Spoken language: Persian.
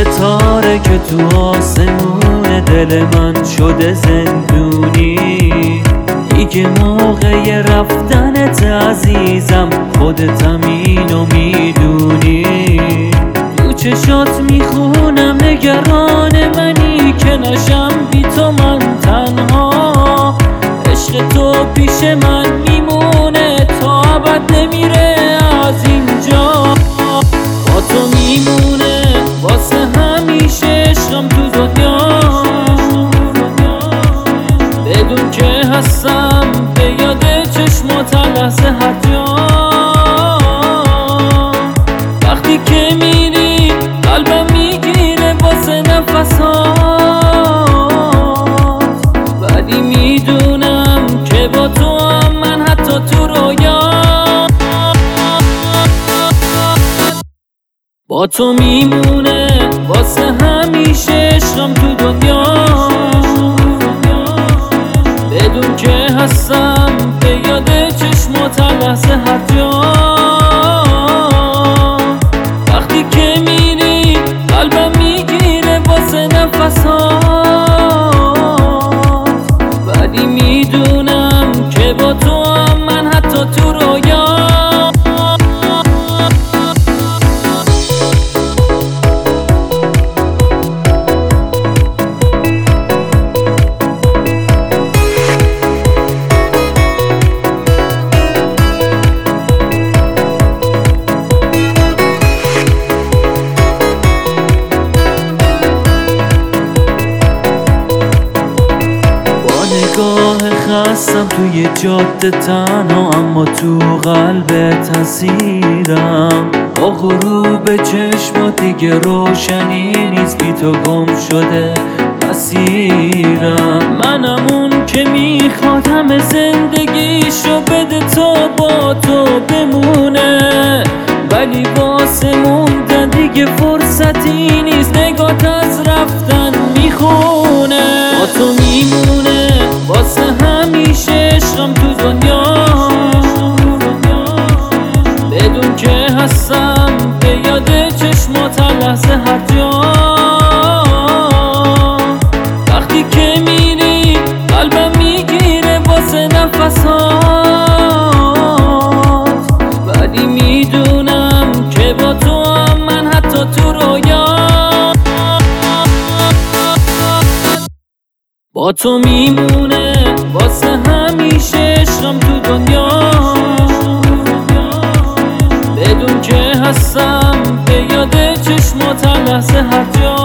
ستاره که تو آسمون دل من شده زندونی، دیگه موقع رفتنت عزیزم، خودتم اینو میدونی. تو چشات میخونم نگران منی که نشم بی تو من تنها. عشق تو پیش من میمونه تا ابد نمیره از اینجا. با تو میمونه واسه همیشه عشقم تو دنیا، بدون که هستم به یاد چشمات لحظه هر جا. وقتی که میری قلبم میگیره واسه نفسات، ولی میدونم که با تو هم من حتی تو رویا. با تو میمونه واسه همیشه عشقم تو دنیا، بدون که هستم به یاد چشمات لحظه هر جا. وقتی که میری قلبم میگیره واسه نفسات، ولی میدونم که با تو هم من حتی تو رویا. نگاه خستم توی جاده تنها، اما تو قلبت اسیرم. با غروب چشمات دیگه روشنی نیست، بی تو گم شده مسیرم. منم اون که میخواد همه زندگیشو بده تا با تو بمونه، ولی واسه موندن دیگه فرصتی نیست، نگات از رفتن میخونه. با تو میمونه واسه همیشه عشقم تو دنیا، بدون که هستم به یاد چشمات لحظه هر جا. وقتی که میری قلبم میگیره واسه نفسات، ولی میدونم که با تو هم من حتی تو رویا. با تو میمونه واسه همیشه عشقم تو دنیا، بدون که هستم به یاد چشمات لحظه هر جا.